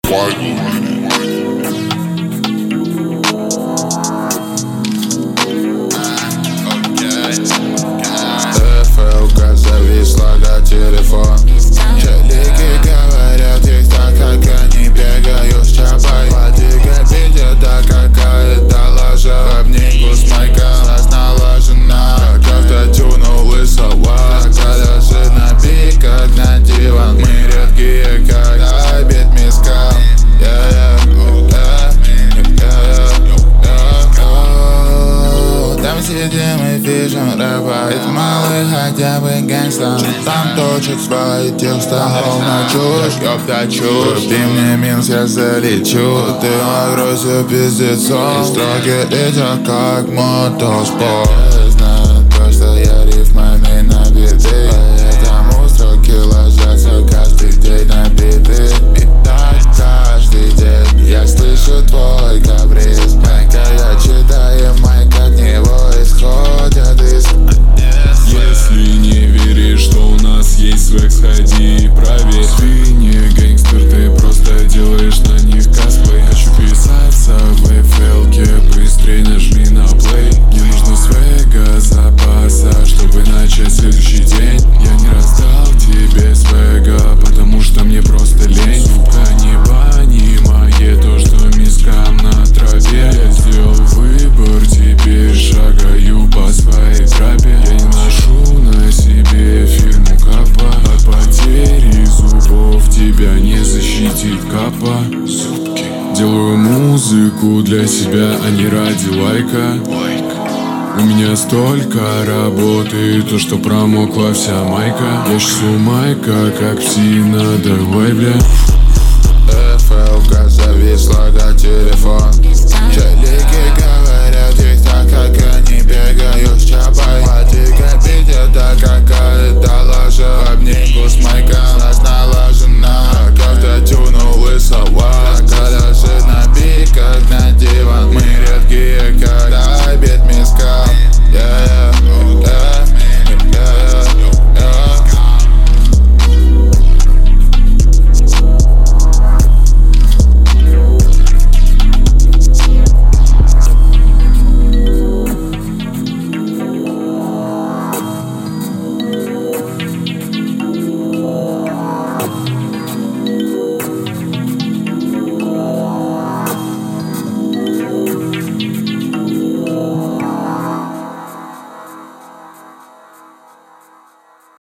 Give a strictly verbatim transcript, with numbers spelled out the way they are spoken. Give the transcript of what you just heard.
ТФЛ зависла, как телефон. Челики говорят, их так, как они бегают с чапой. Подвигать это какая-то лажа. Обнимку с майком, нас налажена. Как автотюн у лысого. Так лежит на пик, как на диван. Мы редкие, как обед миска. Там сидим и пишем рэпа. Ведь малый хотя бы гангста. Там точит свои тексты, ровно чушь, ёпта чушь. Купи мне минс, я залечу. Ты нагрузил пиздецом. И строки летят как мотоспорт. Знаю то, что я рифмами набитый. Поэтому строки ложатся каждый день на биты. И так каждый день я слышу твой каприз. Когда я читаю майк, от него исходят из. Если не веришь, что у нас есть свек, сходи и проверь. Ты не гангстер, ты просто делаешь на них косплей. Хочу писаться в эф эл-ке, быстрей нажми на плей. Мне нужно свега запаса, чтобы начать следующий день. Я не раздал тебе свега, потому что мне просто лень. Сука, не понимает то, что мискам на траве. Я сделал выбор, теперь шагаю по своей тропе. Я не ношу на себе фильму капа. От потери зубов тебя не защитит капа. Зубки. Делаю музыку для себя, а не ради лайка. У меня столько работы, то что промокла вся майка. Я щасу майка, как псина, давай, бля.